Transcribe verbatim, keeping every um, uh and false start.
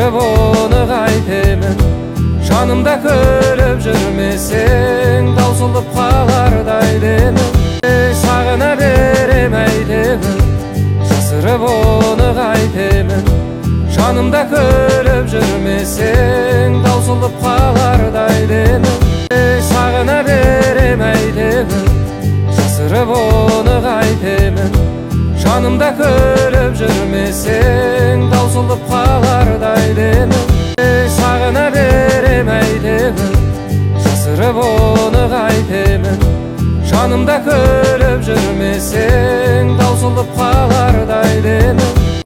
Жасырып оны қайтемін, жанымда көріп жүрмесең, таусылып қалардай демін. Сағына берем әйтемін, жасырып оны қайтемін, жанымда көріп жүрмесең, таусылып қалардай демін. Сағына берем әйтемін, жасырып оны қайтемін, жанымда көріп жүрмесең, таусылып қалардай демін. Сағына берем әйтемін, жасырып оны қайтемін, жанымда көріп жүрмесең, таусылып қалардай демін.